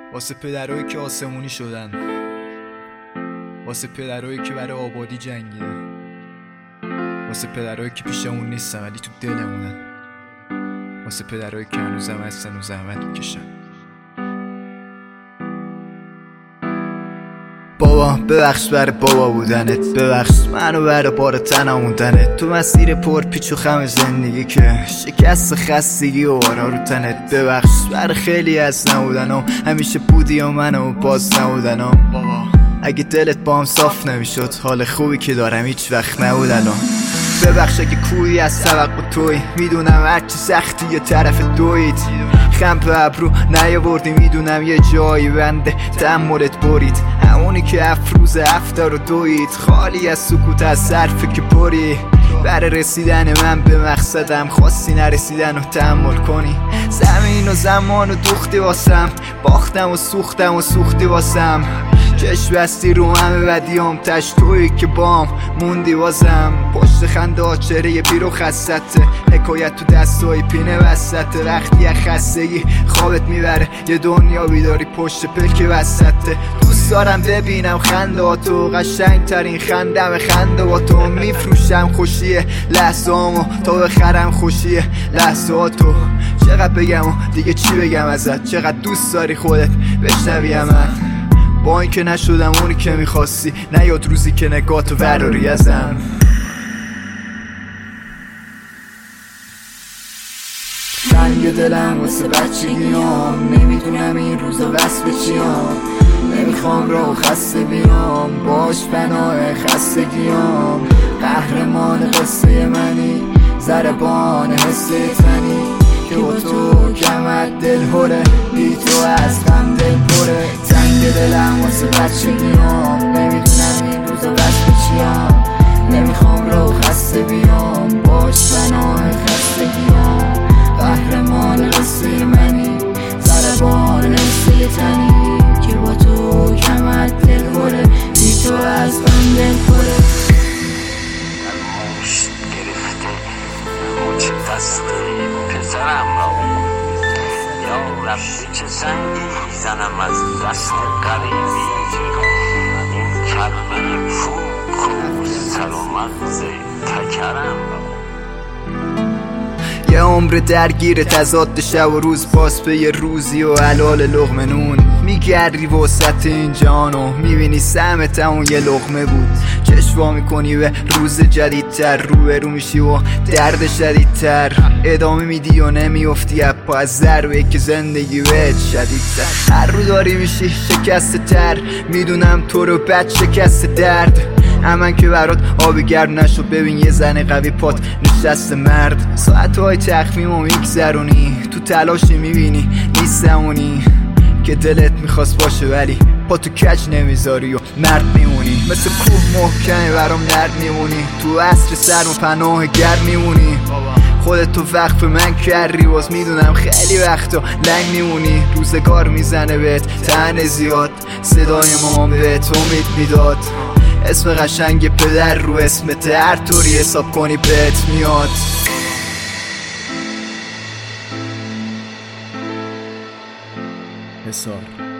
واسه پدرایی که آسمونی شدن، واسه پدرایی که برای آبادی جنگیدن، واسه پدرایی که پیشمون نیستن ولی تو دلمونن، واسه پدرایی که هنوزم هستن و زحمت میکشن. بابا ببخش برای بابا بودنت، ببخش منو برای بار تنموندنت، تو مسیر پر پیچ و خم زندگی که شکست خستگی و بارا رو تنت. ببخش برای خیلی از نبودنم، همیشه بودی و منو باز نبودنم. بابا اگه دلت با هم صاف نمیشد، حال خوبی که دارم هیچ وقت نبود الان. ببخش اگه کوی از توقع توی، میدونم هرچی سختی یه طرف دوید، خم به ابرو نیاوردی، میدونم یه جایی بنده تحملت برید، همونی که افروز هفته رو دوید، خالی از سکوت از صرفه که پری. برای رسیدن من به مقصدم خواستی نرسیدن و تحمل کنی، زمین و زمان و دوختی واسم، باختم و سوختم و سوختی واسم، چشم بستی رو همه بدیام، تش تویی که بام موندی واسم. پشت خنده ها چهره بیرو خستته، حکایت تو دستای پینه وسطه، وقتی از خستگی خوابت میبره یه دنیا بیداری پشت پلک وسطه. دوست دارم ببینم خنده ها تو، قشنگ ترین خندم خنده ها تو، میفروشم خوشیه لحظه هامو تا بخرم خوشیه لحظه ها تو. چقدر بگم و دیگه چی بگم ازت، چقدر دوست داری خودت بشنوی من، با این که نشدم اونی که میخواستی، نیاد روزی که نگاتو وراری ازم. تنگ دلم واسه بچگیام، نمیدونم این روزا وصل به چیام، نمیخوام رو خسته بیام، باش پناه خستگیام، قهرمان قصه منی، ضربان حسه تنی، که با تو کمت دل هره، بی تو از غم دل پره. تنگ دلم واسه بچگیام، نمیدونم این روزا وصل به چیام، نمیخوام رو خسته بیام، باش پناه خستگیام، قهرمان قصه منی، ضربان حسه تنی، که با تو کمت دل هره، بی تو از غم دل پره. موش گرفته موچ دست پسرم را، یا ربی چه سنگی زنم از دست قریبی، این کلمه فوق و سر و مغز تکرم را. یه عمر درگیر تضاد شب و روز، باز به یه روزی و حلال لقمه نون، میگردی وسط این جانو، میبینی سمت اون یه لقمه بود، چشوا میکنی به روز جدیدتر، رو میشی و درد شدیدتر، ادامه میدی و نمیافتی اپا از ضربه که زندگی بهت شدیدتر، هر رو داری میشی شکسته تر، میدونم تو رو بد شکست درد، همن که برات آبی گرم نشو، ببین یه زن قوی پات نشست مرد، ساعتهای تخمیم و میگذرونی، تو تلاشی میبینی نیستمونی، که دلت میخواست باشه ولی پا تو کج نمیذاری و مرد میمونی، مثل کوه محکمی برام نرد میمونی، تو عصر سرم و پناه گرم میمونی، خودتو وقف من کردی، باز میدونم خیلی وقتا لنگ میمونی، روزگار میزنه بهت طعنه زیاد، صدای مامان بهت امید میداد، اسم قشنگ پدر رو اسمت، هر طوری حساب کنی بهت میاد. حسار